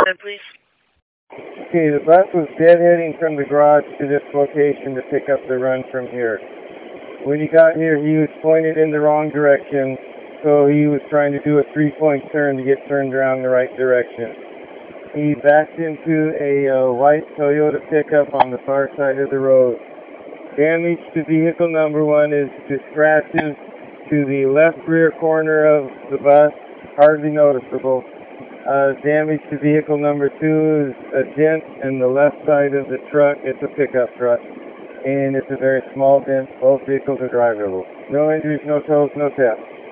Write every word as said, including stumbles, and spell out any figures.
Then please. Okay, the bus was deadheading from the garage to this location to pick up the run from here. When he got here, he was pointed in the wrong direction, so he was trying to do a three-point turn to get turned around the right direction. He backed into a uh, white Toyota pickup on the far side of the road. Damage to vehicle number one is to scratches to the left rear corner of the bus, hardly noticeable. Uh, damage to vehicle number two is a dent in the left side of the truck. It's a pickup truck, and it's a very small dent. Both vehicles are drivable. No injuries, no tows, no theft.